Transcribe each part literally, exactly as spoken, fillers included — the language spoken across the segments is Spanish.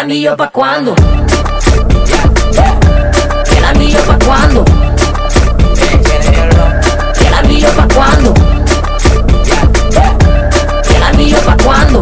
anillo pa' cuándo? ¿Y el anillo pa' cuándo? ¿Y el anillo pa' cuándo? ¿Y el anillo pa' cuándo?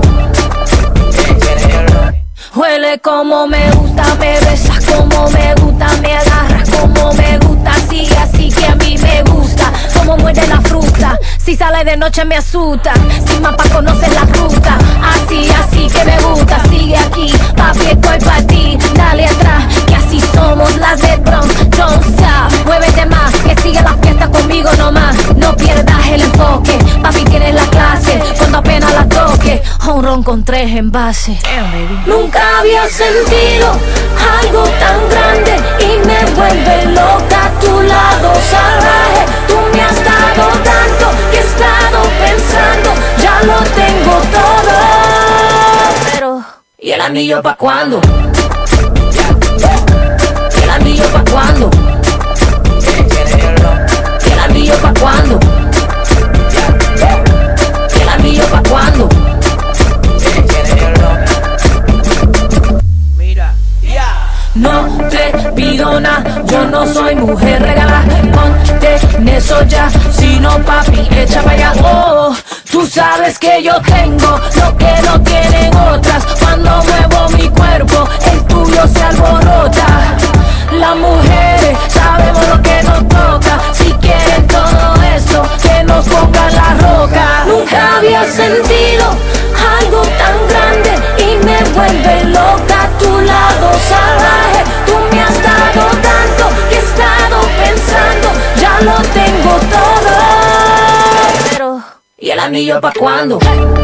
Huele como me gusta, me besas como me gusta, me agarras como me gusta, así, así que a mí me gusta, como muerde la fruta, si sale de noche me asusta, sin mapa conoces la ruta, así, así que me gusta, sigue aquí, papi estoy pa' ti, dale atrás, que así somos las de Bronx, don't stop, muévete más, que sigue la fiesta conmigo nomás, no pierdas el enfoque, papi tienes la clase, cuando apenas la toque, un ron con tres envases. Nunca había sentido algo tan grande y me vuelve loca a tu lado salvaje. Tú me has dado tanto que he estado pensando, ya lo tengo todo. Pero, ¿y el anillo pa' cuándo? ¿Y el anillo pa' cuándo? ¿Y el anillo pa' cuándo? ¿Y el anillo pa' cuándo? No te pido nada, yo no soy mujer regalada, ponte en eso ya, si no papi, echa pa' allá. Oh, tú sabes que yo tengo lo que no tienen otras, cuando muevo mi cuerpo, el tuyo se alborota. Las mujeres sabemos lo que nos toca, si quieren todo eso, que nos pongan la roca. Nunca había sentido algo tan grande y me vuelve loca a tu lado salvaje. Tú me has dado tanto que he estado pensando, ya lo tengo todo. Pero, ¿y el anillo pa' cuándo?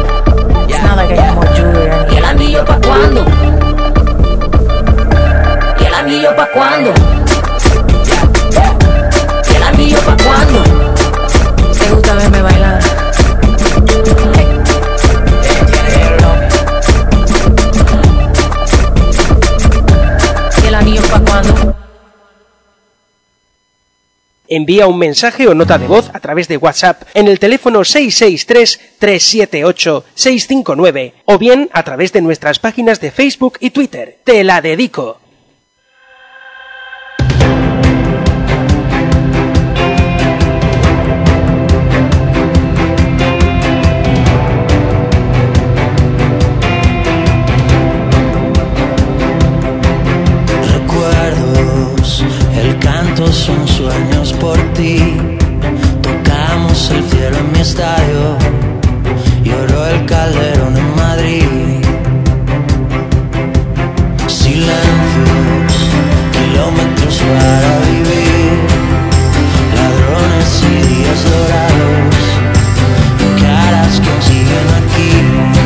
¿Y el anillo pa' cuándo? ¿Y el anillo pa' cuándo? ¿Y el anillo pa' cuándo? ¿Te gusta verme bailar? Envía un mensaje o nota de voz a través de WhatsApp en el teléfono seis seis tres, tres siete ocho, seis cinco nueve o bien a través de nuestras páginas de Facebook y Twitter. Te la dedico. Son sueños por ti, tocamos el cielo en mi estadio, lloró el Calderón en Madrid. Silencios, kilómetros para vivir, ladrones y días dorados, caras que siguen aquí.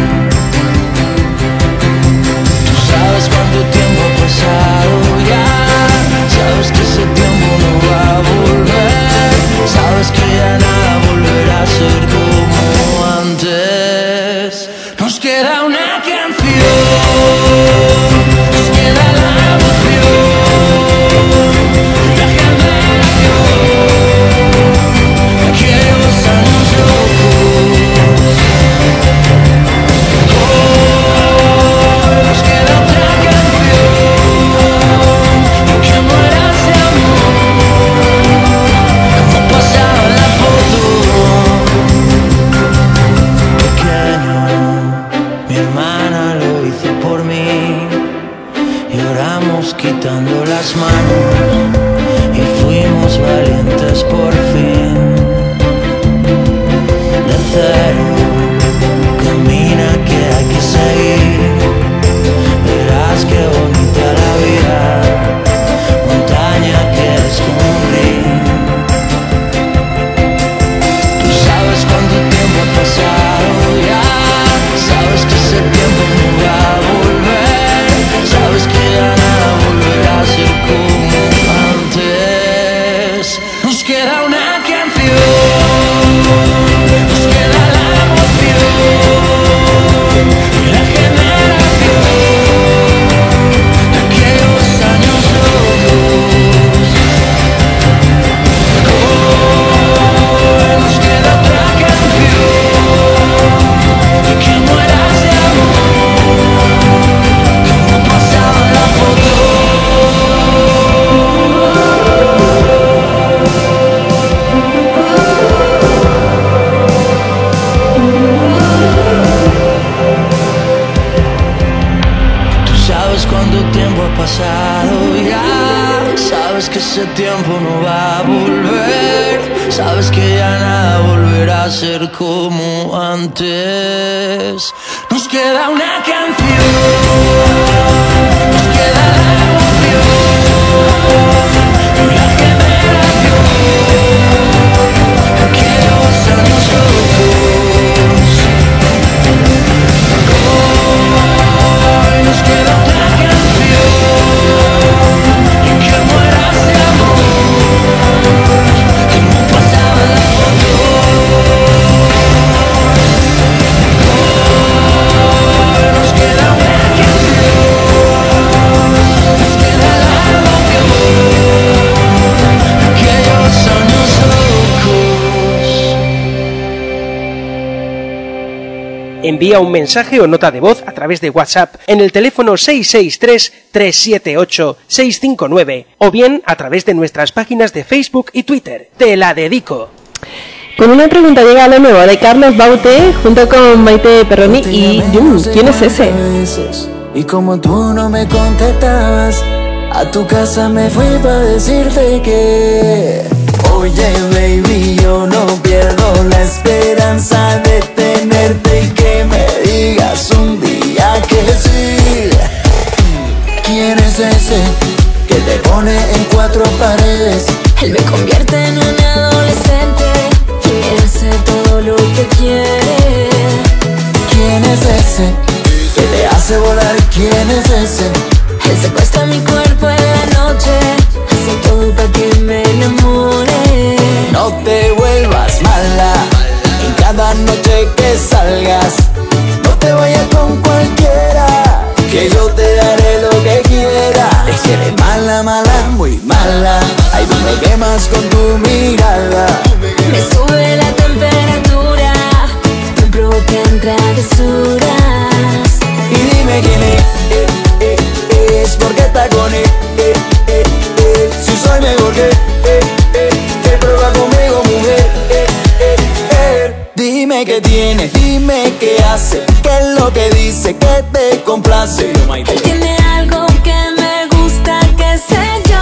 Tú sabes cuánto tiempo ha pasado ya, sabes que ese tiempo no va a volver, sabes que ya nada volverá a ser como antes. Nos queda una canción, nos queda la emoción, la generación que los años locos. Oh, nos queda otra canción que muera ese amor, como pasaba en la foto. Pequeño, mi hermana lo hizo por mí, lloramos quitando las manos y fuimos valientes por fin. De cero, camina que hay que seguir, verás qué bonita la vida, montaña que descubrir. Tú sabes cuánto tiempo ha pasado ya, sabes que ese tiempo no va a volver, sabes que ya nada volverá a ser como antes. Nos queda una canción, nos queda la ese tiempo no va a volver. Sabes que ya nada volverá a ser como antes. Nos queda una canción, nos queda la emoción, una generación, aquellos años locos. Hoy nos queda una canción y que muera ese amor como pasaba la foto. Hoy nos queda una canción, nos queda la emoción, aquellos años locos. Envía un mensaje o nota de voz a través de WhatsApp en el teléfono seis seis tres, tres siete ocho, seis cinco nueve o bien a través de nuestras páginas de Facebook y Twitter. Te la dedico. Con una pregunta llega lo nuevo de Carlos Baute junto con Maite Perroni y Jun. ¿Quién es ese? Y como tú no me contestabas, a tu casa me fui para decirte que oye baby, yo no pierdo la esperanza de tenerte y que me digas un día que sí. ¿Quién es ese que te pone en cuatro paredes? Él me convierte en un adolescente y me hace todo lo que quiere. ¿Quién es ese que te hace volar? ¿Quién es ese? Él secuestra mi cuerpo en la noche, hace todo para que me enamore. No te vuelvas mala en cada noche que salgas. No te vayas con cualquiera, que yo te daré lo que quiera. Es que eres mala, mala, muy mala. Ay, tú me quemas con tu mirada. Me sube la temperatura, me provocan travesuras. Y dime quién es, eh, eh, eh, es porque está con él, eh, eh, eh. Si soy mejor que, eh, eh, que prueba conmigo, mujer, eh, eh, eh. Dime qué tiene, dime qué hace, qué es lo que dice, que te complace. Él tiene algo que me gusta, qué sé yo.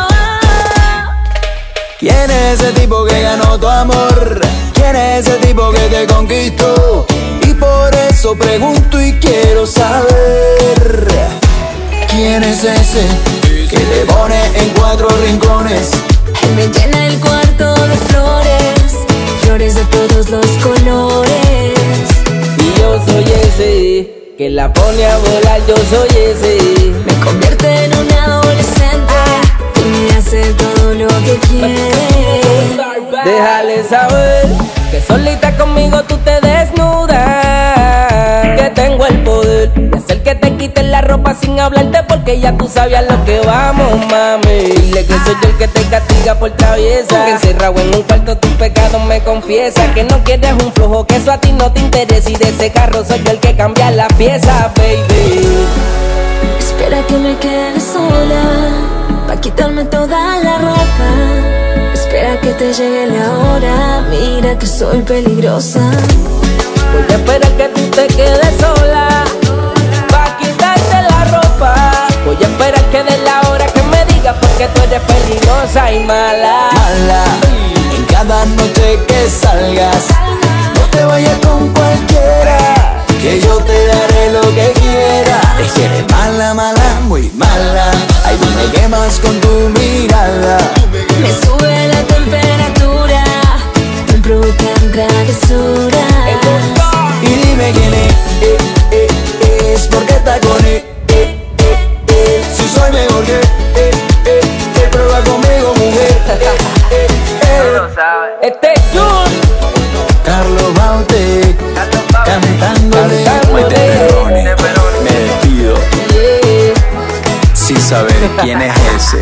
¿Quién es ese tipo que ganó tu amor? ¿Quién es ese tipo que te conquistó? Y por eso pregunto y quiero saber. ¿Quién es ese que te pone en cuatro rincones? Él me llena el cuarto de flores, flores de todos los colores. Y yo soy ese que la pone a volar, yo soy ese. Me convierte en un adolescente y me hace todo lo que quiere. Déjale saber que solita conmigo tú te desnudas, que tengo el poder de hacer que te quites la ropa sin hablarte, porque ya tú sabías lo que vamos, mami. Dile que soy yo el que te castiga por traviesa, que encerrado en un cuarto tus pecados me confiesa, que no quieres un flojo, que eso a ti no te interesa, y de ese carro soy yo el que cambia las piezas, baby. Espera que me quede sola, pa' quitarme toda la ropa. Espera que te llegue la hora, mira que soy peligrosa. Voy a esperar que tú te quedes sola, pa' quitarte la ropa. Voy a esperar que de la hora que me digas, porque tú eres peligrosa y mala. Mala, en cada noche que salgas. No te vayas con cualquiera, que yo te daré lo que quiera. Es que eres mala, mala, muy mala. Ay, tú me quemas con tu mirada. Me sube la temperatura, me provocan travesuras. Y dime quién es, eh, eh, eh, es porque está con él, eh, eh, eh. Si soy mejor que, eh, eh, que prueba conmigo, mujer, eh, eh, eh. Este es Jun, Carlos Baute, cantándole. Cantándote. Me despido yeah. sin saber quién es ese.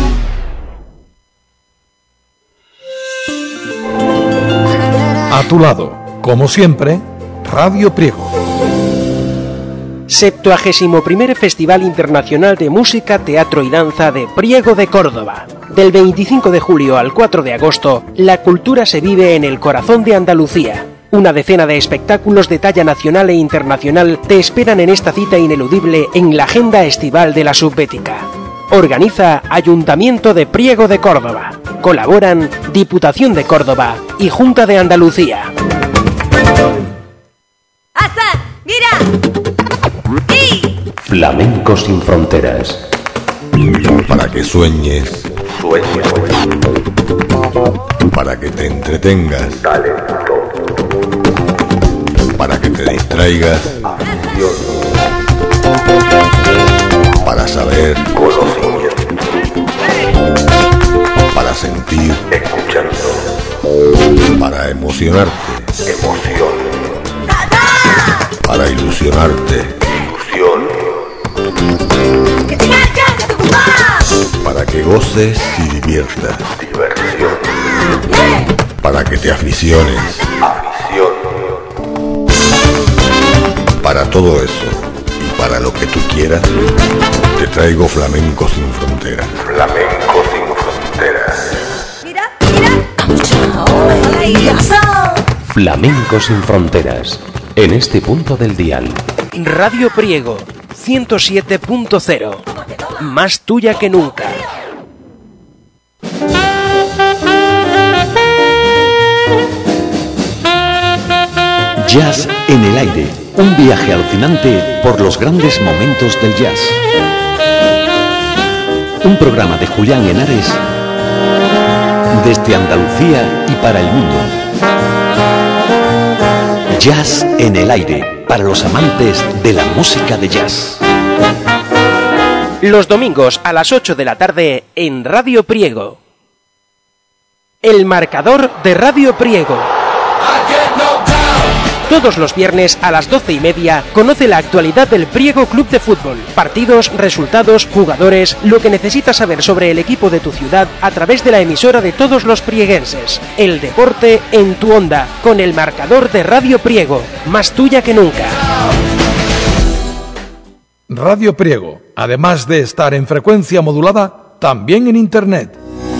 A tu lado, como siempre, Radio Priego. septuagésimo primer Festival Internacional de Música, Teatro y Danza de Priego de Córdoba. Del veinticinco de julio al cuatro de agosto, la cultura se vive en el corazón de Andalucía. Una decena de espectáculos de talla nacional e internacional te esperan en esta cita ineludible en la agenda estival de la Subbética. Organiza Ayuntamiento de Priego de Córdoba. Colaboran Diputación de Córdoba y Junta de Andalucía. ¡Asa! ¡Mira! ¡Sí! Flamenco sin fronteras. Para que sueñes. Sueña. Para que te entretengas. Talento. Para que te distraigas. Afición. Para saber. Conocimiento. Para sentir. Escuchando. Para emocionarte. Emoción. Para ilusionarte. Ilusión. Para que goces y diviertas. Diversión. Para que te aficiones. Afición. Para todo eso y para lo que tú quieras, te traigo Flamenco sin fronteras. Flamenco sin fronteras. Mira, mira. Flamenco sin fronteras. En este punto del dial. Radio Priego, ciento siete punto cero. Más tuya que nunca. Jazz en el aire. Un viaje alucinante por los grandes momentos del jazz. Un programa de Julián Henares desde Andalucía y para el mundo. Jazz en el aire, para los amantes de la música de jazz. Los domingos a las ocho de la tarde en Radio Priego. El marcador de Radio Priego. Todos los viernes a las doce y media conoce la actualidad del Priego Club de Fútbol. Partidos, resultados, jugadores, lo que necesitas saber sobre el equipo de tu ciudad a través de la emisora de todos los prieguenses. El deporte en tu onda, con el marcador de Radio Priego. Más tuya que nunca. Radio Priego, además de estar en frecuencia modulada, también en Internet.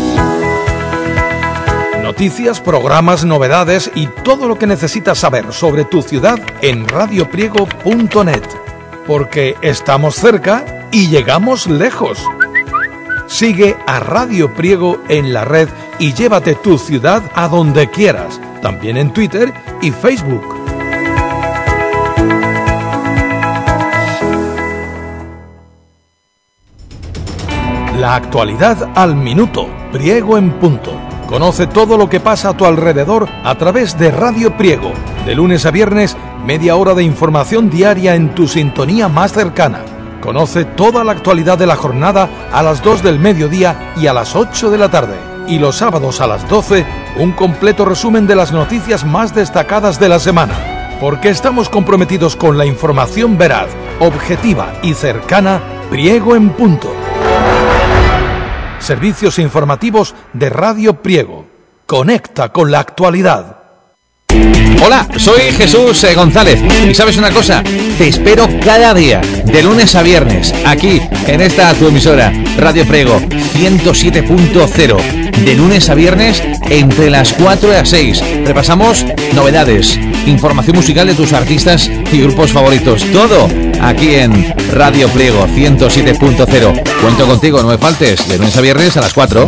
Noticias, programas, novedades y todo lo que necesitas saber sobre tu ciudad en radio priego punto net. Porque estamos cerca y llegamos lejos. Sigue a Radio Priego en la red y llévate tu ciudad a donde quieras, también en Twitter y Facebook. La actualidad al minuto, Priego en punto. Conoce todo lo que pasa a tu alrededor a través de Radio Priego. De lunes a viernes, media hora de información diaria en tu sintonía más cercana. Conoce toda la actualidad de la jornada a las dos del mediodía y a las ocho de la tarde. Y los sábados a las doce, un completo resumen de las noticias más destacadas de la semana. Porque estamos comprometidos con la información veraz, objetiva y cercana, Priego en punto. Servicios informativos de Radio Priego. Conecta con la actualidad. Hola, soy Jesús eh, González. ¿Y sabes una cosa? Te espero cada día, de lunes a viernes, aquí, en esta tu emisora, Radio Priego, ciento siete punto cero. De lunes a viernes, entre las cuatro y las seis. Repasamos novedades, información musical de tus artistas y grupos favoritos. Todo aquí en Radio Priego, ciento siete punto cero. Cuento contigo, no me faltes, de lunes a viernes a las cuatro.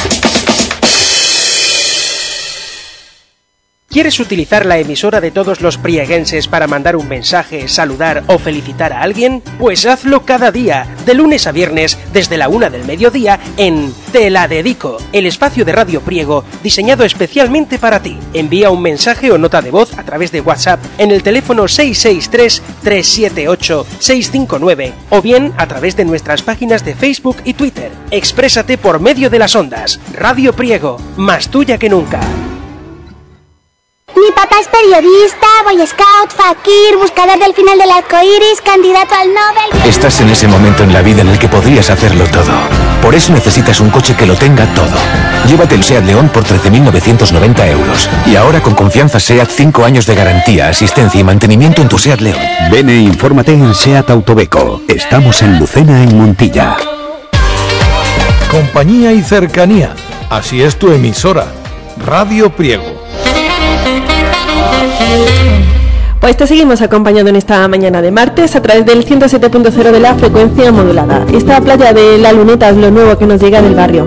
¿Quieres utilizar la emisora de todos los prieguenses para mandar un mensaje, saludar o felicitar a alguien? Pues hazlo cada día, de lunes a viernes, desde la una del mediodía, en Te la Dedico, el espacio de Radio Priego diseñado especialmente para ti. Envía un mensaje o nota de voz a través de WhatsApp en el teléfono seis seis tres, tres siete ocho, seis cinco nueve o bien a través de nuestras páginas de Facebook y Twitter. Exprésate por medio de las ondas. Radio Priego, más tuya que nunca. Mi papá es periodista, boy scout, fakir, buscador del final del arco iris, candidato al Nobel... Estás en ese momento en la vida en el que podrías hacerlo todo. Por eso necesitas un coche que lo tenga todo. Llévate el SEAT León por trece mil novecientos noventa euros. Y ahora con confianza SEAT cinco años de garantía, asistencia y mantenimiento en tu SEAT León. Ven e infórmate en SEAT Autobeco. Estamos en Lucena, en Montilla. Compañía y cercanía. Así es tu emisora. Radio Priego. Pues te seguimos acompañando en esta mañana de martes a través del ciento siete punto cero de la frecuencia modulada. Esta playa de La Luneta es lo nuevo que nos llega del barrio.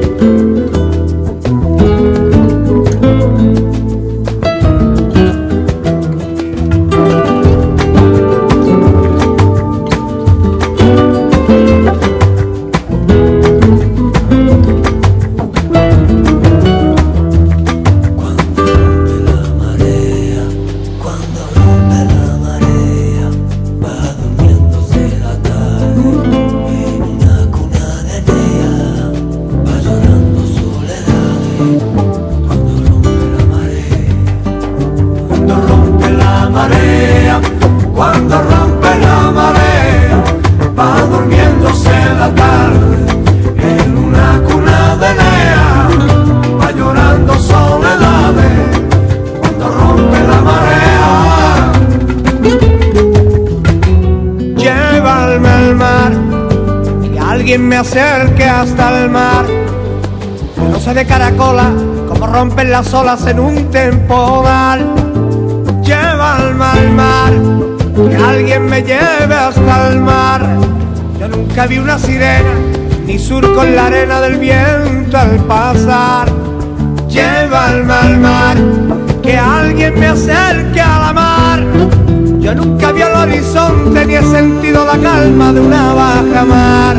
Me acerque hasta el mar, no sé de caracola como rompen las olas en un temporal. Llévame al mar, que alguien me lleve hasta el mar. Yo nunca vi una sirena, ni surco en la arena del viento al pasar. Llévame al mar, que alguien me acerque a la mar. Yo nunca vi el horizonte ni he sentido la calma de una baja mar.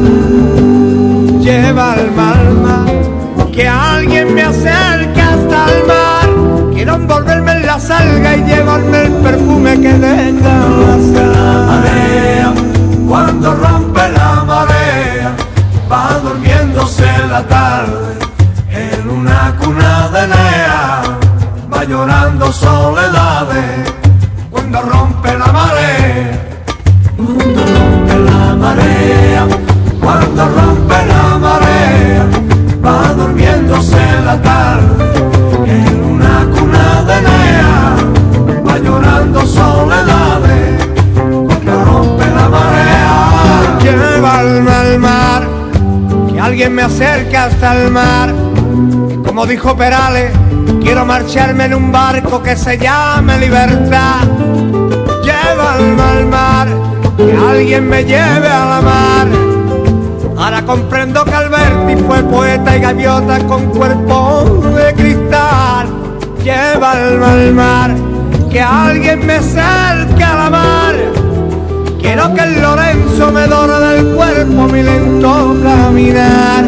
Lleva alma al mar, que alguien me acerque hasta el mar. Quiero envolverme en la salga y llevarme el perfume que deja la marea. Cuando rompe la marea, va durmiéndose la tarde en una cuna de Enea. Va llorando soledades cuando rompe la marea. Cuando rompe la marea, cuando rompe la marea, va durmiéndose la tarde en una cuna de Enea. Va llorando soledades cuando rompe la marea. Llévame al mar, que alguien me acerque hasta el mar. Como dijo Perales, quiero marcharme en un barco que se llame Libertad. Llévame al mar, que alguien me lleve a la mar. Ahora comprendo que Alberti fue poeta y gaviota con cuerpo de cristal. Llévame al mar, que alguien me acerque a la mar. Quiero que el Lorenzo me dore del cuerpo mi lento caminar.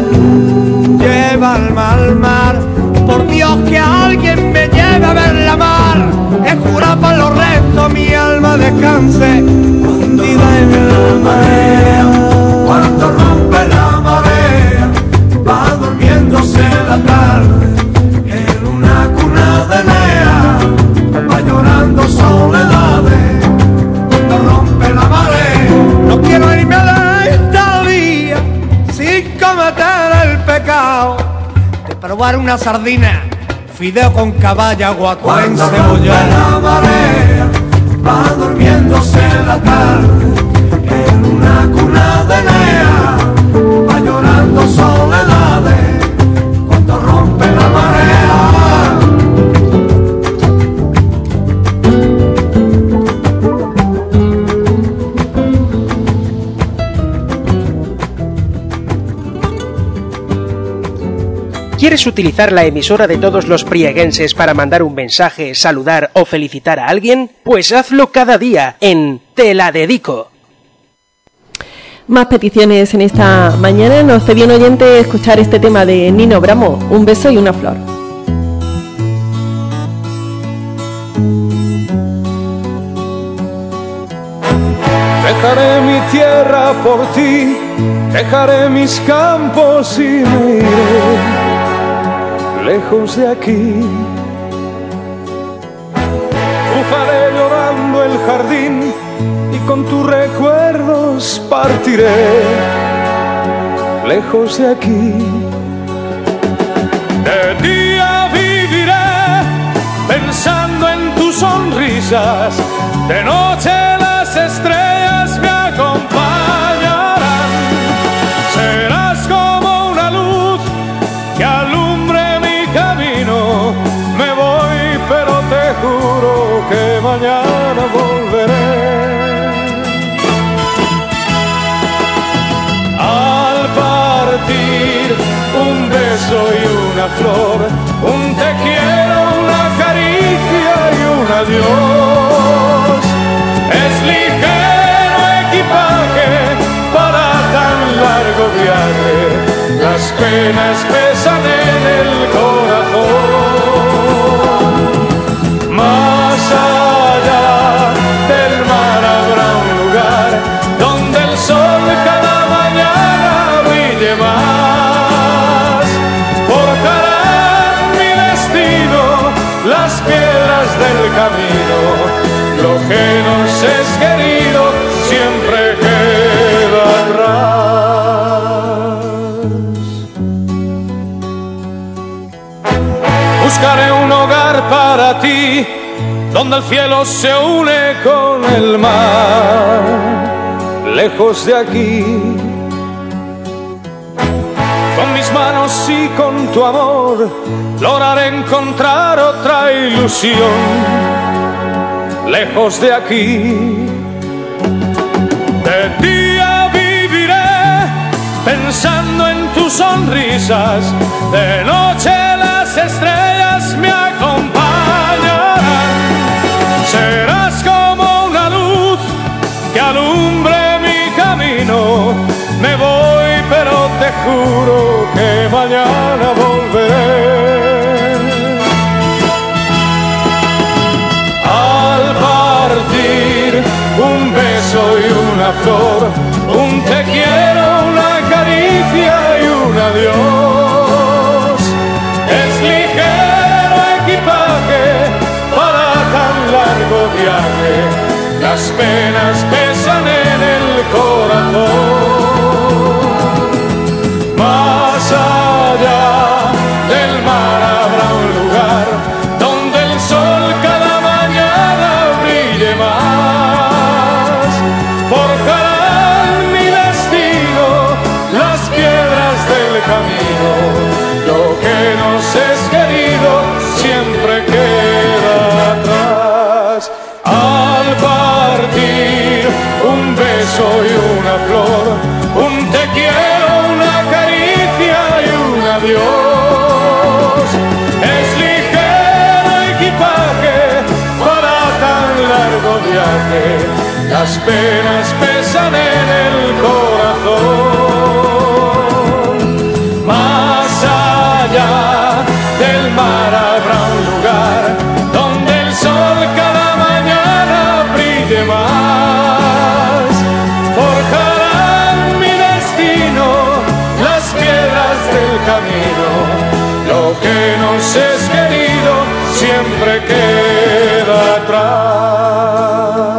Llévame al mar, por Dios que alguien me lleve a ver la mar. He jurado por los restos mi alma descanse hundida en la marea. Cuando rompe la marea, va durmiéndose la tarde en una cuna de Enea. Va llorando soledades cuando rompe la marea. No quiero irme de esta vía sin cometer el pecado de probar una sardina, fideo con caballa, guaco en cebolla. Cuando rompe la marea, va durmiéndose la tarde en una cuna de Enea. Va llorando soledades cuando rompe la marea. ¿Quieres utilizar la emisora de todos los prieguenses para mandar un mensaje, saludar o felicitar a alguien? Pues hazlo cada día en Te la Dedico. Más peticiones en esta mañana. Nos cedió un oyente escuchar este tema de Nino Bravo, Un beso y una flor. Dejaré mi tierra por ti, dejaré mis campos y me iré lejos de aquí. Cruzaré llorando el jardín y con tus recuerdos partiré lejos de aquí. De día viviré pensando en tus sonrisas, de noche las estrellas me acompañarán. Serás como una luz que alumbre mi camino. Me voy, pero te juro que mañana volveré. flor, un te quiero, una caricia y un adiós. Es ligero equipaje para tan largo viaje, las penas pesan en el corazón. Más allá del mar habrá un lugar donde el sol cada mañana brille más. Forjarán mi destino las piedras del camino. Lo que nos es querido siempre queda atrás. Buscaré un hogar para ti, donde el cielo se une con el mar, lejos de aquí. Con mis manos y con tu amor lograré encontrar otra ilusión, lejos de aquí. De día viviré pensando en tus sonrisas, de noche las estrellas me acompañarán. Serás como una luz que alumbre mi camino. Me voy, pero te juro que mañana volveré. Al partir un beso y una flor, un te quiero, una caricia y un adiós. Es ligero equipaje para tan largo viaje, las penas pesan en el corazón. Más allá del mar habrá un lugar donde el sol cada mañana brille más. Forjarán mi destino las piedras del camino. Lo que nos es querido siempre queda atrás. Al partir un beso y una flor, un te quiero, una caricia y un adiós. Es ligero equipaje para tan largo viaje, las penas pesan en el corazón. Más allá del mar habrá un lugar donde el sol cada mañana brille más. Forjarán mi destino las piedras del camino. Lo que nos es querido siempre queda atrás.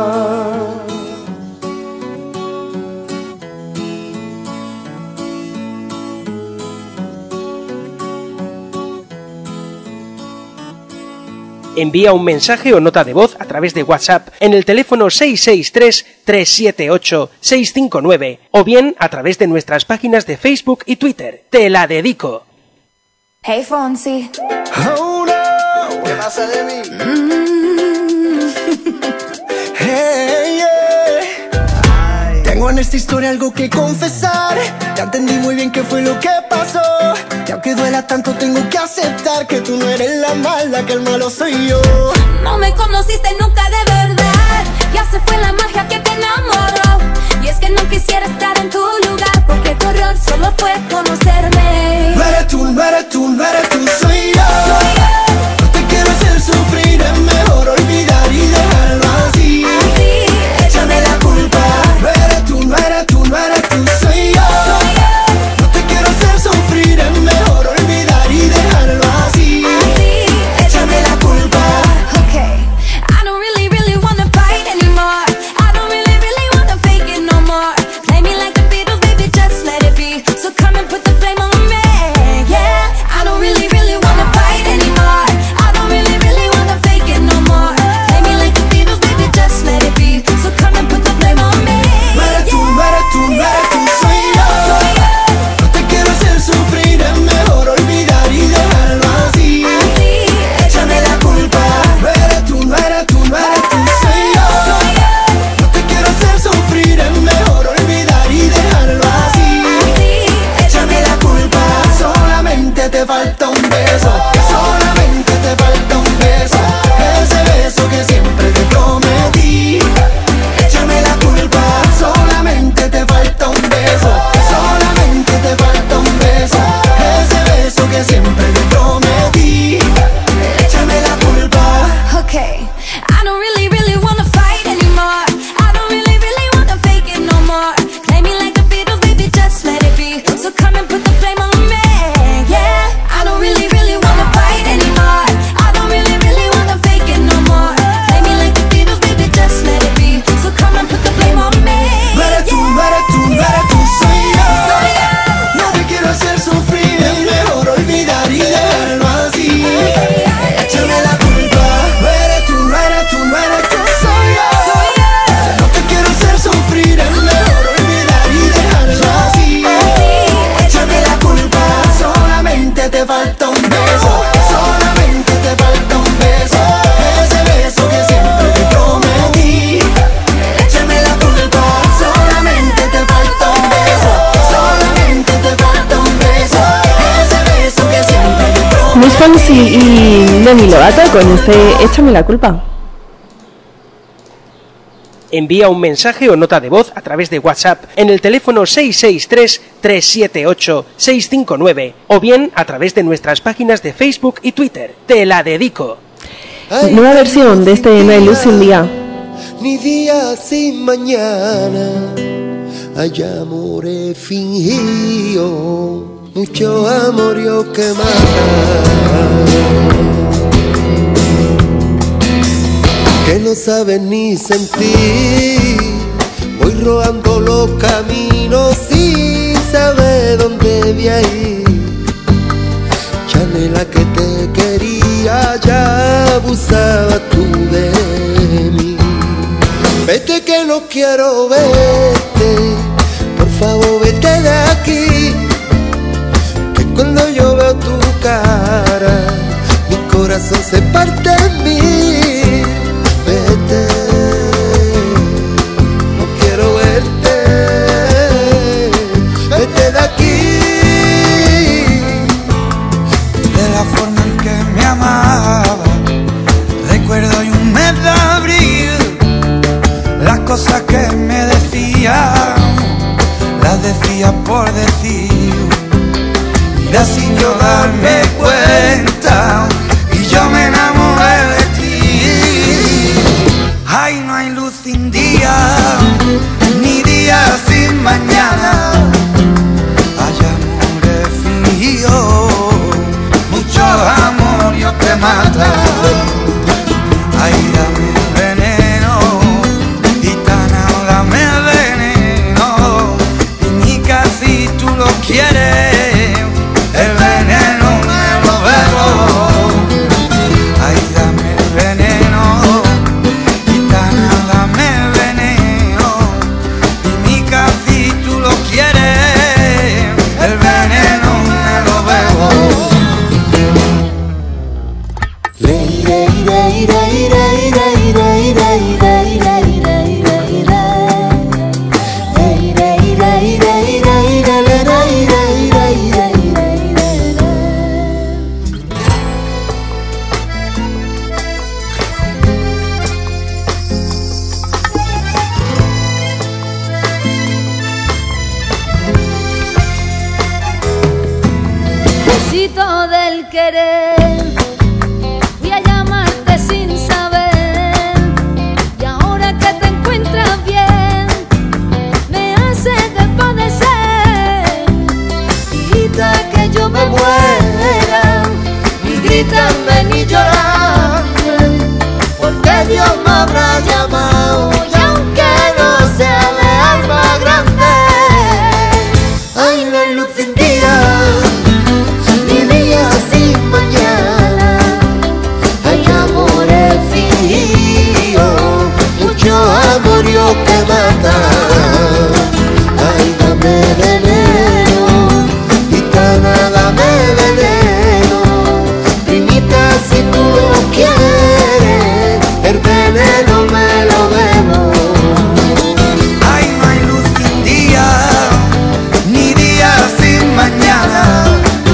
Envía un mensaje o nota de voz a través de WhatsApp en el teléfono seis seis tres, tres siete ocho, seis cinco nueve o bien a través de nuestras páginas de Facebook y Twitter. Te la dedico. Hey Fonsi. Oh no, ¿qué pasa de mí? Mm. Hey, yeah. Tengo en esta historia algo que confesar. Ya entendí muy bien qué fue lo que pasó. Y aunque duela tanto tengo que aceptar que tú no eres la mala, que el malo soy yo. No me conociste nunca de verdad. Ya se fue la magia que te enamoró. Y es que no quisiera estar en tu lugar, porque tu error solo fue conocerme. No eres tú, no eres tú, no eres tú, soy yo. Soy yo. No te quiero hacer sufrir, es mejor olvidar y dejarlo así. Así, échame la culpa. No eres tú, no eres tú, no eres tú, soy yo. Soy yo. No te quiero hacer sufrir, es mejor olvidar y dejarlo así. Así, échame la culpa. Okay, I don't Fonsi y Demi Lovato con este Échame la culpa. Envía un mensaje o nota de voz a través de WhatsApp en el teléfono seis seis tres, tres siete ocho, seis cinco nueve o bien a través de nuestras páginas de Facebook y Twitter. Te la dedico. Nueva versión de este No hay luz sin día. Ni día sin mañana, hay amores fingidos, mucho amorío que mata, que no saben ni sentir. Voy rodando los caminos sin saber dónde voy a ir. Chanela que te quería, ya abusaba tú de mí. Vete que no quiero verte, por favor vete de aquí, que cuando yo veo tu cara, mi corazón se parte en mí. Vete, no quiero verte, vete de aquí. De la forma en que me amaba, recuerdo hoy un mes de abril, las cosas que me decía, las decía por decir, mira sin yo darme cuenta, y yo me enamoré de ti. Ay, no hay luz sin día, ni día sin mañana, hay amores fingidos, mucho amor yo te mata. Ay, dame veneno, gitana, dame veneno, y ni casi tú lo quieres, el veneno me lo bebo. Ay, dame veneno, gitana, dame veneno, y ni casi tú lo quieres, el veneno me lo bebo. Besito del querer, voy a llamarte sin saber, y ahora que te encuentras bien, me hace desvanecer. Grita que yo me muera, ni gritarme ni llorar, porque Dios me habrá llamado, y aunque no sea de alma grande, ay, no hay luz sin día, sin mañana, hay amores fingidos, mucho amorío que mata. Ay, dame veneno, gitana, dame veneno, primita, si tú lo quieres, el veneno me lo bebo. Ay, no hay luz sin día, ni día sin mañana,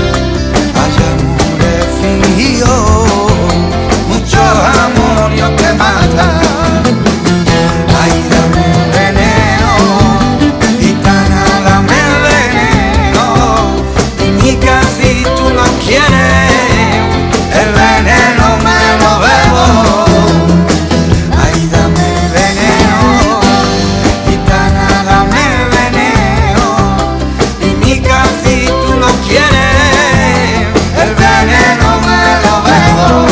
mucho amor yo te mata. Ay, dame veneno, gitana, dame veneno, y ni casi tú lo quieres, el veneno me lo bebo. Ay, dame veneno, gitana, dame veneno, y ni casi tú lo quieres, el veneno me lo bebo.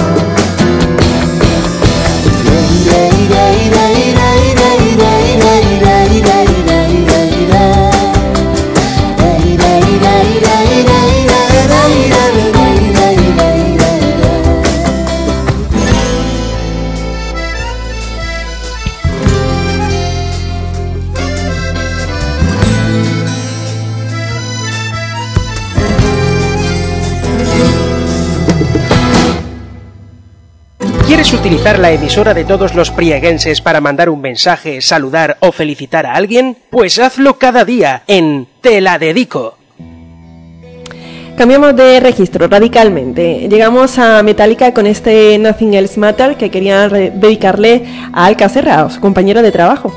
¿Quieres utilizar la emisora de todos los prieguenses para mandar un mensaje, saludar o felicitar a alguien? Pues hazlo cada día en Te la dedico. Cambiamos de registro radicalmente. Llegamos a Metallica con este Nothing Else Matter que quería dedicarle a Alka Serra, su compañero de trabajo.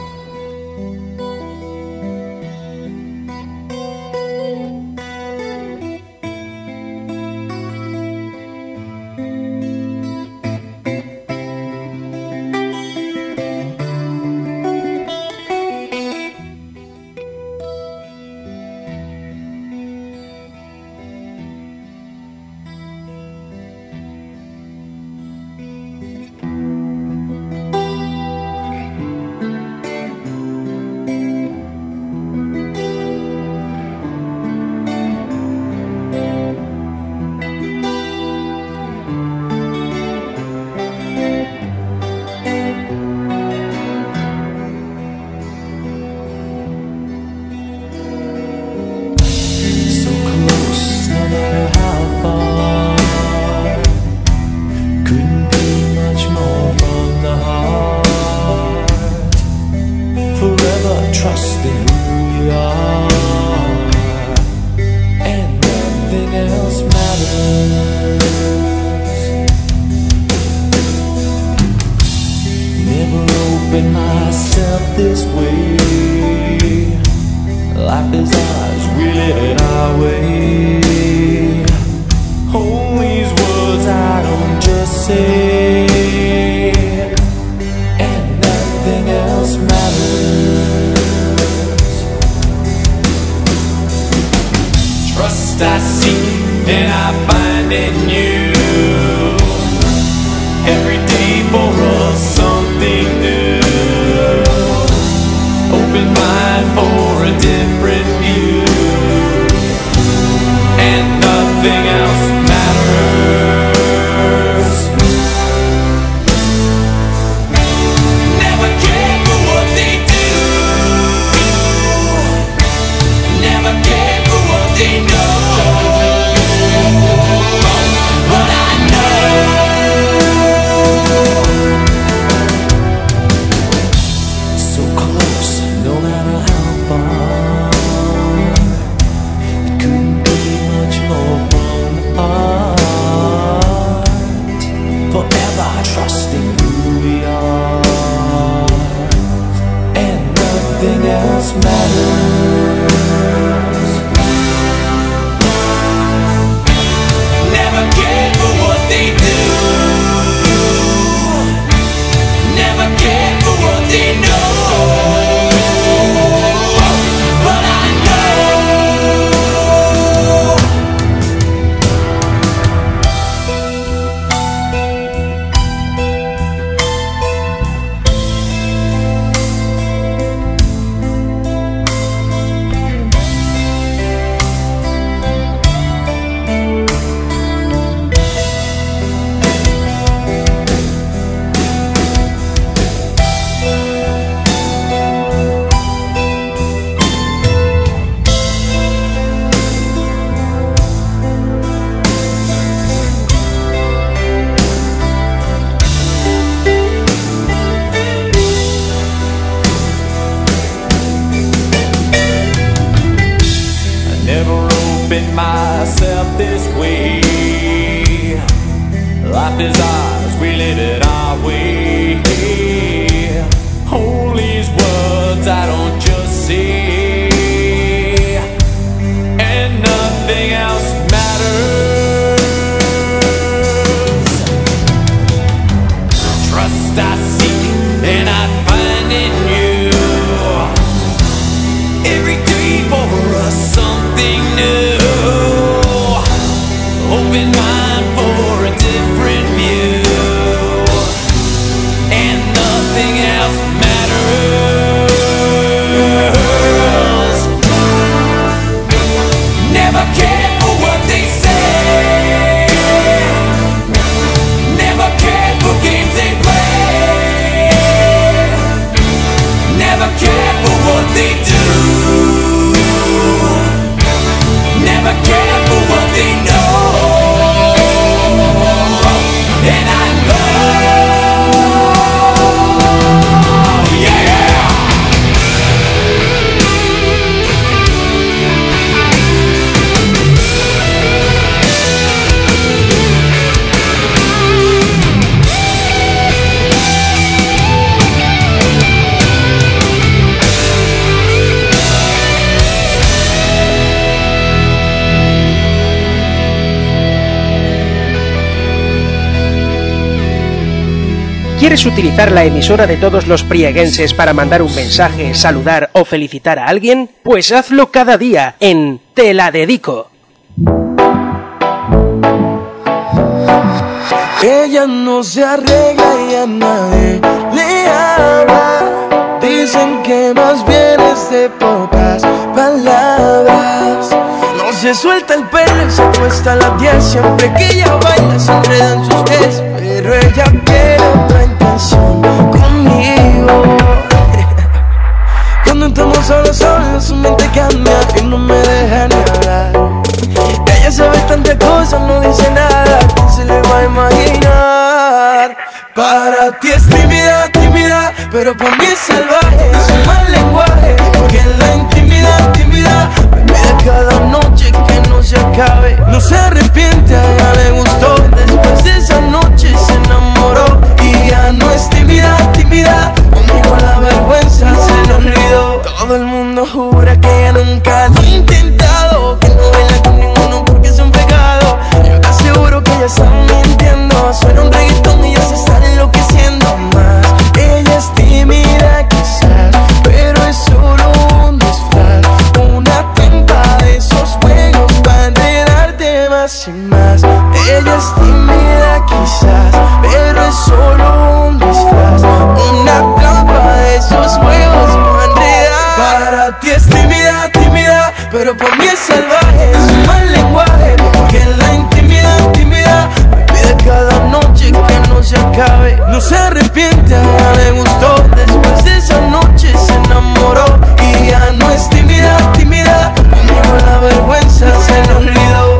¿Quieres utilizar la emisora de todos los prieguenses para mandar un mensaje, saludar o felicitar a alguien? Pues hazlo cada día en Te la dedico. Ella no se arregla y a nadie le habla. Dicen que más bien es de pocas palabras. No se suelta el pelo y se acuesta a las diez. Siempre que ella baila se enredan sus pies. Pero ella quiere otra intención conmigo. Cuando estamos solos, solos, su mente cambia y no me deja ni hablar. Ella sabe tantas cosas, no dice nada. ¿Quién se le va a imaginar? Para ti es tímida, tímida, pero para mí es salvaje. Es un mal lenguaje, porque en la intimidad, intimidad me pide cada noche que no se acabe. No se arrepiente, a ella le gustó. Después de esa noche se enamoró. Y ya no es tímida, tímida, conmigo la vergüenza se le olvidó. Todo el mundo jura que ella nunca lo ha intentado, que no baila con ninguno porque es un pecado. Yo te aseguro que ella está mintiendo. Suena un reggaetón y ya se está enloqueciendo más. Ella es tímida quizás, pero es solo un disfraz, una trampa de esos juegos para enredarte más y más. Ella es tímida quizás, pero es solo un disfraz, una trampa de esos juegos para enredar. Para ti es tímida, tímida, pero por mí es salvaje. Es un mal lenguaje, porque en la intimidad, intimidad me pide cada noche que no se acabe. No se arrepiente, a ella le gustó. Después de esa noche se enamoró. Y ya no es tímida, tímida, conmigo la vergüenza se le olvidó.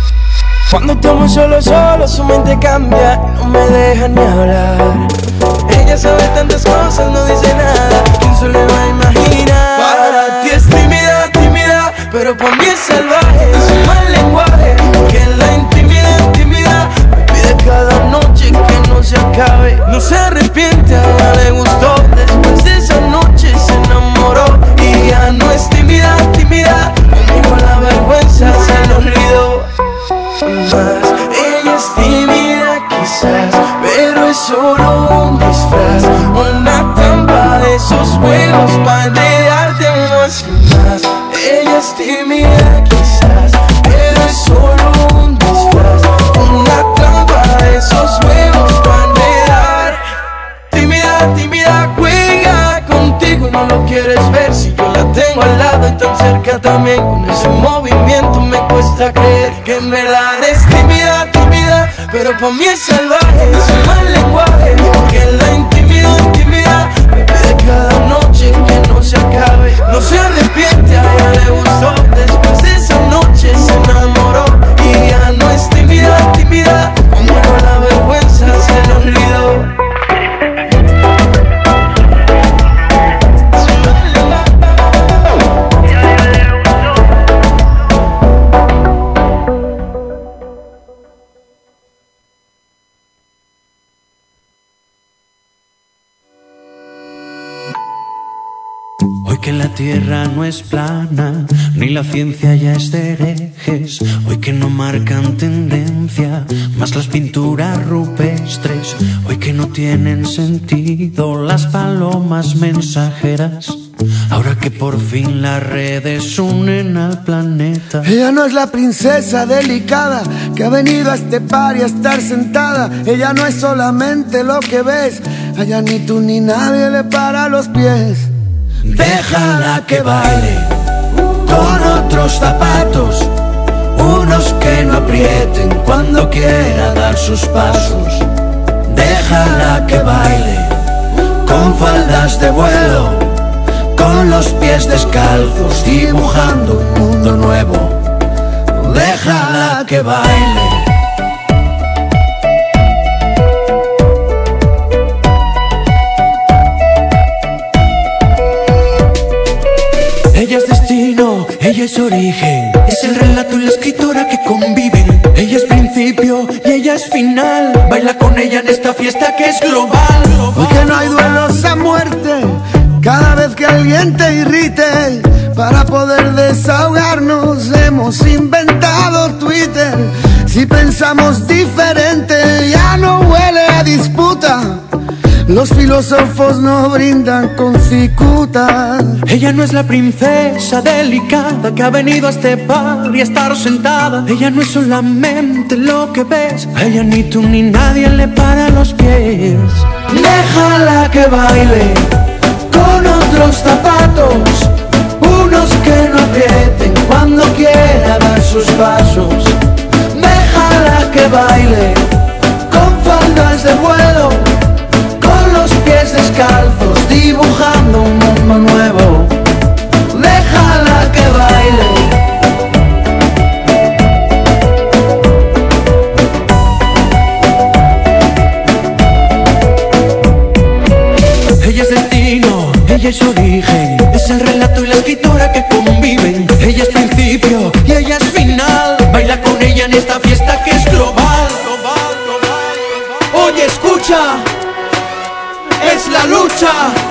Cuando estamos solo, solo, su mente cambia y no me deja ni hablar. Ella sabe tantas cosas, no dice nada. ¿Quién se le va a imaginar? Para ti es tímida, tímida, pero por mí es salvaje. Es un mal lenguaje, porque en la intimidad, intimidad me pide cada noche que no se acabe. No se arrepiente, a ella le gustó. Después de esa noche se enamoró. Y ya no es tímida, tímida, conmigo la vergüenza se le olvidó. Más. Ella es tímida quizás, pero es solo un disfraz, una trampa de esos juegos para enredarte más y más. Ella es tímida quizás, pero es solo un disfraz, una trampa de esos juegos para enredar. Tímida, tímida, juega contigo y no lo quieres ver. Si yo la tengo al lado y tan cerca también, con ese movimiento me cuesta creer que en verdad es tímida, tímida, pero para mí es salvaje. Es un mal lenguaje, porque en la intimidad, intimidad me pide cada noche que no se acabe. No se arrepiente, a ella le gustó. Después de esa noche se enamoró. Y ya no es tímida, tímida, conmigo la vergüenza se le olvidó. Hoy que la tierra no es plana, ni la ciencia ya es de herejes. Hoy que no marcan tendencia, más las pinturas rupestres. Hoy que no tienen sentido las palomas mensajeras. Ahora que por fin las redes unen al planeta. Ella no es la princesa delicada que ha venido a este par y a estar sentada. Ella no es solamente lo que ves. Allá ni tú ni nadie le para los pies. Déjala que baile con otros zapatos, unos que no aprieten cuando quiera dar sus pasos. Déjala que baile con faldas de vuelo, con los pies descalzos, dibujando un mundo nuevo. Déjala que baile. Ella es destino, ella es origen, es el relato y la escritora que conviven. Ella es principio y ella es final. Baila con ella en esta fiesta que es global. Hoy que no hay duelos a muerte, cada vez que alguien te irrite, para poder desahogarnos hemos inventado Twitter. Si pensamos diferente ya no huele a disputa, Los filósofos no brindan con cicuta. Ella no es la princesa delicada que ha venido a este bar y a estar sentada. Ella no es solamente lo que ves. A ella ni tú ni nadie le para los pies. Déjala que baile con otros zapatos, unos que no aprieten cuando quiera dar sus pasos. Déjala que baile con faldas de vuelo, con los pies descalzos, dibujando un mundo nuevo. Déjala que baile. Ella es destino, ella es origen, es el relato y la escritura que conviven. Ella es principio y ella es final. Baila con ella en esta fiesta que es global. Oye, escucha, es la lucha.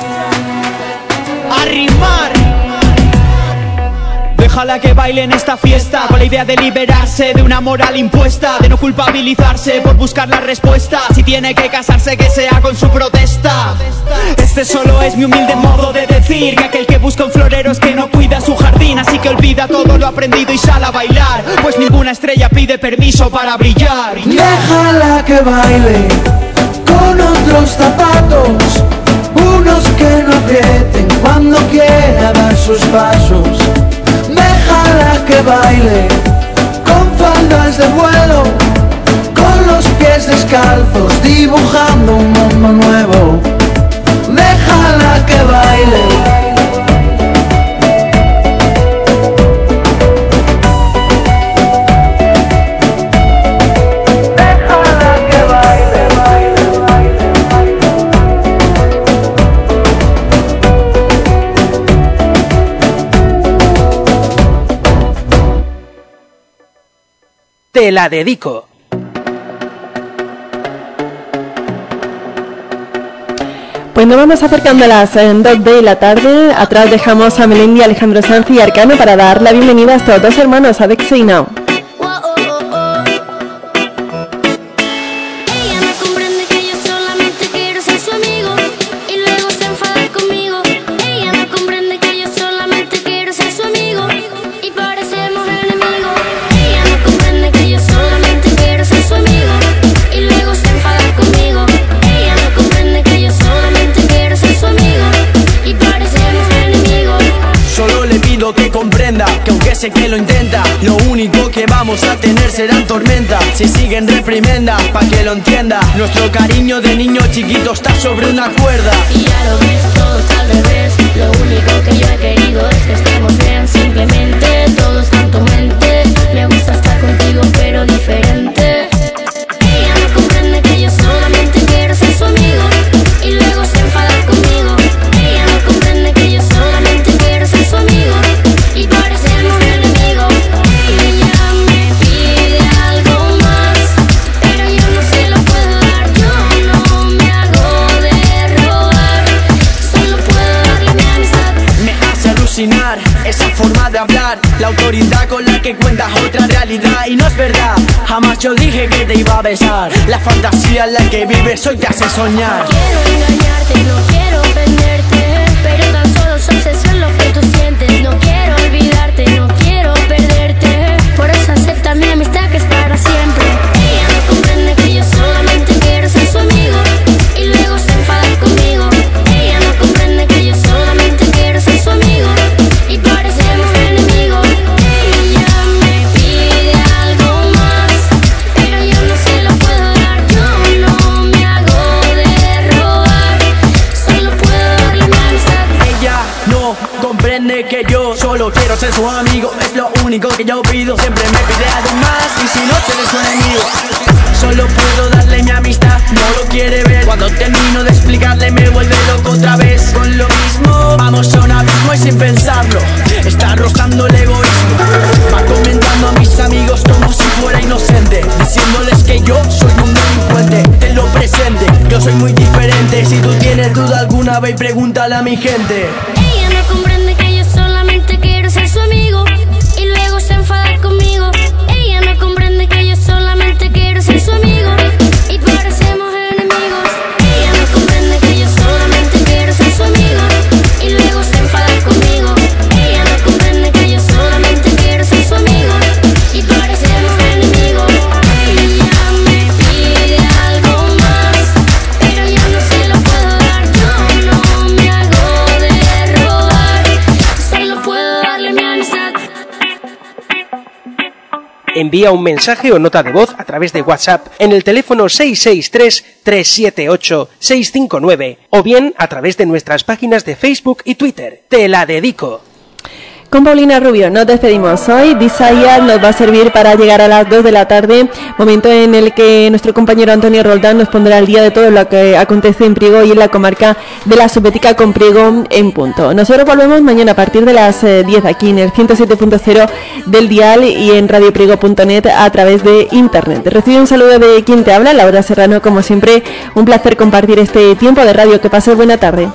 A rimar. Déjala que baile en esta fiesta, con la idea de liberarse de una moral impuesta, de no culpabilizarse por buscar la respuesta. Si tiene que casarse, que sea con su protesta. Este solo es mi humilde modo de decir que aquel que busca un florero es que no cuida su jardín. Así que olvida todo lo aprendido y sal a bailar, pues ninguna estrella pide permiso para brillar. Déjala que baile con otros zapatos, unos que no aprieten cuando quiera dar sus pasos. Déjala que baile con faldas de vuelo, con los pies descalzos, dibujando un mundo nuevo. Déjala que baile. Te la dedico. Pues nos vamos acercando a las dos de la tarde. Atrás dejamos a Melendi, Alejandro Sanz y Arcano para dar la bienvenida a estos dos hermanos, a Dex y Now. Que comprenda que aunque sé que lo intenta, lo único que vamos a tener serán tormentas. Si siguen reprimenda, pa' que lo entienda, nuestro cariño de niño chiquito está sobre una cuerda. Y ya lo ves, todo al revés. Lo único que yo he querido es que estemos bien. Simplemente todo está en tu mente. Me gusta estar contigo pero diferente. Ella no comprende que yo solamente quiero ser su amigo y luego se enfada conmigo. Ella no comprende que yo solamente quiero ser su amigo y parecemos enemigos. Ella me pide algo más, pero yo no se lo puedo dar. Yo no me hago de robar, solo puedo darle mi amistad. Me hace alucinar esa forma de hablar, la autoridad con la que cuentas otra realidad. Y no es verdad, jamás yo dije que te iba a besar. La fantasía en la que vives hoy te hace soñar. No quiero engañarte, no quiero ofenderte, pero tan solo soy obsesión lo que tú sientes. No quiero olvidarte, no quiero perderte, por eso acepta mi amistad que es para siempre. Ella no comprende que yo solamente quiero ser su amigo y luego se enfada conmigo. Ella no comprende que yo solamente quiero ser su amigo y parecemos enemigos. Ella me pide algo más, pero yo no se lo puedo dar. Yo no me hago de robar, solo puedo darle mi amistad. Ella no comprende que yo solo quiero ser su amigo, es lo único que yo pido. Siempre me pide algo más y si no seré su enemigo. Solo puedo darle mi amistad, no lo quiere ver. Cuando termino de explicarle me vuelve loco otra vez. Con lo mismo, vamos a un abismo y sin pensarlo está rozando el egoísmo. Va comentando a mis amigos como si fuera inocente, diciéndoles que yo soy un delincuente. Ten lo presente, yo soy muy diferente. Si tú tienes duda alguna, ve y pregúntale a mi gente. Ella no comprende que yo solamente quiero ser su amigo y luego se enfada conmigo. Ella no comprende que yo solamente quiero ser su amigo y parecemos enemigos. Ella no comprende que yo Envía un mensaje o nota de voz a través de WhatsApp en el teléfono seis seis tres, tres siete ocho, seis cinco nueve o bien a través de nuestras páginas de Facebook y Twitter. Te la dedico. Con Paulina Rubio nos despedimos hoy. Desire nos va a servir para llegar a las dos de la tarde, momento en el que nuestro compañero Antonio Roldán nos pondrá al día de todo lo que acontece en Priego y en la comarca de la Subbética con Priego en punto. Nosotros volvemos mañana a partir de las diez aquí en el ciento siete punto cero del dial y en radio priego punto net a través de internet. Recibe un saludo de quien te habla, Laura Serrano, como siempre, un placer compartir este tiempo de radio. Que pases buena tarde.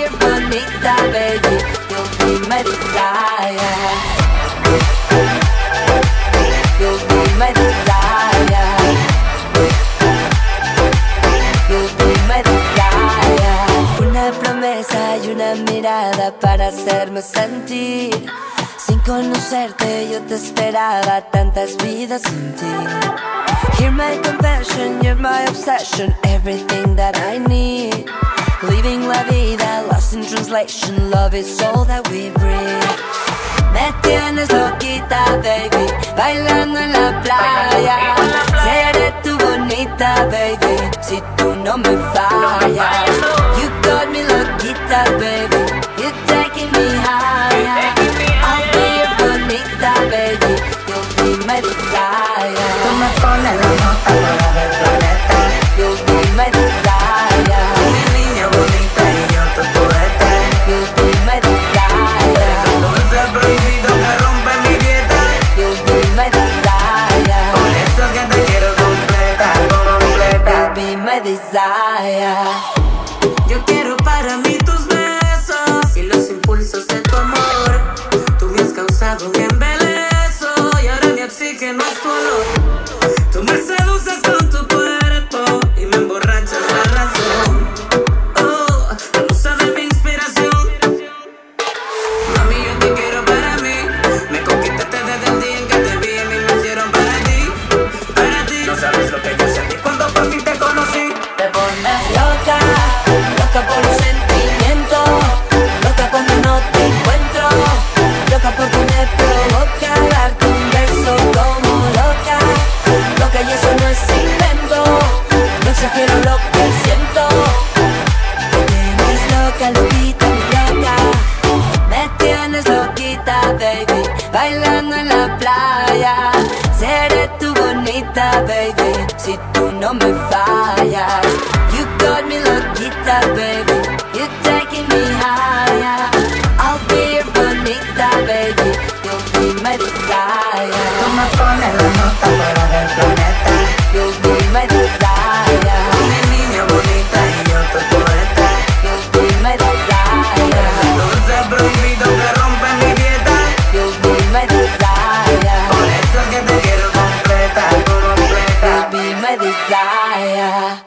Para hacerme sentir, sin conocerte yo te esperaba tantas vidas sin ti. Hear my confession, you're my obsession, everything that I need. Living la vida, lost in translation, love is all that we breathe. Me tienes loquita, baby, bailando en la playa. Seré tu bonita, baby, si tú no me fallas. You got me loquita, baby, you're taking me higher. I'll be your bonita, baby, you'll be my desire. Tú me pones la nota fuera del planeta. You'll be my desire. Mi niña bonita y yo tu poeta. You'll be my desire. Dulce prohibido que rompe mi dieta. You'll be my desire. Por eso que te quiero completa, completa. You'll be my desire. Yo quiero para mí tus besos y los impulsos de tu amor. Tú me has causado un embeleso y ahora mi oxígeno es tu olor. Tú me seduces con tu cuerpo y me emborrachas la razón. Oh, la musa de mi inspiración. Mami, yo te quiero para mí. Me conquistaste desde el día en que te vi y me hicieron para ti, para ti. No sabes lo que yo sentí cuando por fin te conocí. Te pones loca, loca por un sentimiento, loca cuando no te encuentro, loca porque me provoca darte un beso como loca, loca y eso no es invento, no exagero lo que siento. Me tienes loca, loquita, loca, me tienes loquita, baby, bailando en la playa. Seré tu bonita, baby, si tú no me fallas. You got me loquita, baby, you're taking me higher. I'll be your bonita, baby, you'll be my desire. Tú me pones la nota fuera del planeta. You'll be my desire. Mi niña bonita y yo tu poeta. You'll be my desire. Dulce prohibido que rompe mi dieta. You'll be my desire. Por eso que te quiero completa, completa. You'll be my desire.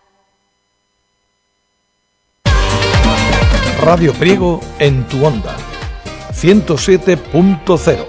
Radio Priego en tu onda, ciento siete punto cero.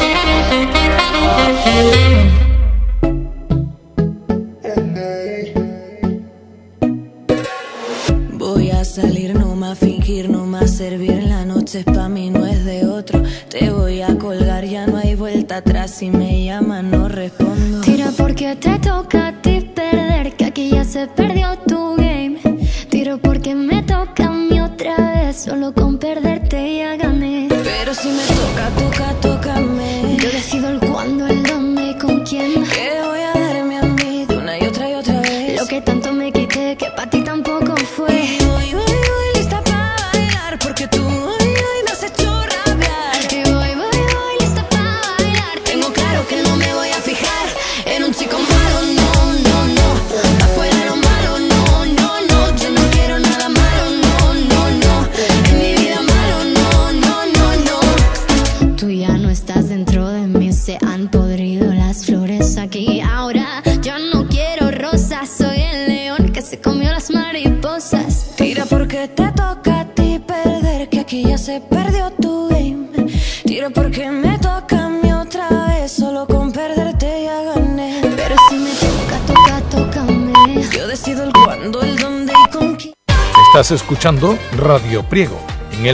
Voy a salir, no más fingir, no más servir. La noche es pa' mí, no es de otro. Te voy a colgar, ya no hay vuelta atrás. Si me llaman no respondo. Tira porque te toca a ti perder, que aquí ya se perdió tu game. Tiro porque me toca a mí otra vez, solo con perderte ya gané. Pero si me toca, toca, tócame. Yo decido el cuándo, el dónde y con quién. Que voy a darme a mí de una y otra y otra vez. Lo que tanto me quité, que pa' ti tampoco fue. Y voy, voy, voy lista pa' bailar, porque tú hoy, hoy me has hecho rabiar. Y voy, voy, voy lista pa' bailar. Tengo claro que no me voy a fijar en un chico malo, no, no, no. Afuera lo malo, no, no, no. Yo no quiero nada malo, no, no, no. En mi vida malo, no, no, no, no. Tú ya no estás dentro de mí, se han podrido las flores aquí. Ahora yo no quiero rosas, soy el león que se comió las mariposas. Tira porque te toca a ti perder, que aquí ya se perdió tu game. Tira porque me toca a mí otra vez, solo con perderte ya gané. Pero si me toca, toca, tócame. Yo decido el cuándo, el dónde y con quién. Estás escuchando Radio Priego